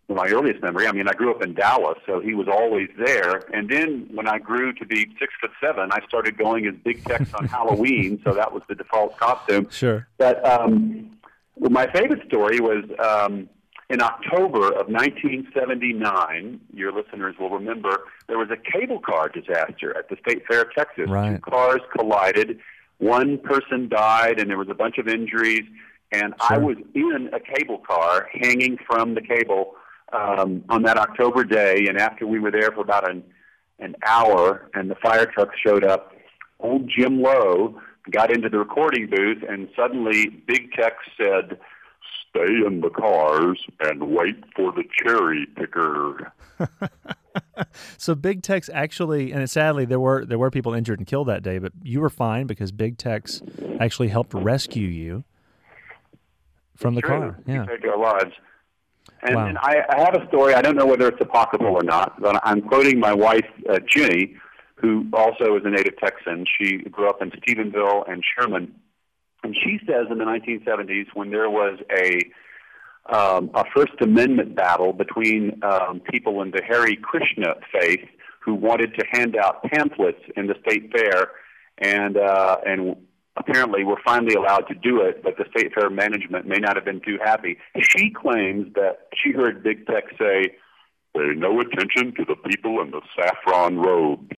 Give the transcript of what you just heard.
my earliest memory. I mean, I grew up in Dallas, so he was always there. And then when I grew to be 6'7", I started going as Big Tex on Halloween, so that was the default costume. Sure. But my favorite story was in October of 1979. Your listeners will remember there was a cable car disaster at the State Fair of Texas. Right. 2 cars collided. One person died, and there was a bunch of injuries. And Sure. I was in a cable car hanging from the cable on that October day, and after we were there for about an hour and the fire truck showed up, old Jim Lowe got into the recording booth, and suddenly Big Tex said, "Stay in the cars and wait for the cherry picker." So Big Tex actually, and sadly there were people injured and killed that day, but you were fine because Big Tex actually helped rescue you from the car. Yeah. He saved our lives. And, Wow. and I have a story. I don't know whether it's apocryphal or not, but I'm quoting my wife, Jenny, who also is a native Texan. She grew up in Stephenville and Sherman. And she says in the 1970s, when there was a First Amendment battle between people in the Hare Krishna faith who wanted to hand out pamphlets in the state fair, and apparently were finally allowed to do it, but the state fair management may not have been too happy. She claims that she heard Big Tex say, "Pay no attention to the people in the saffron robes."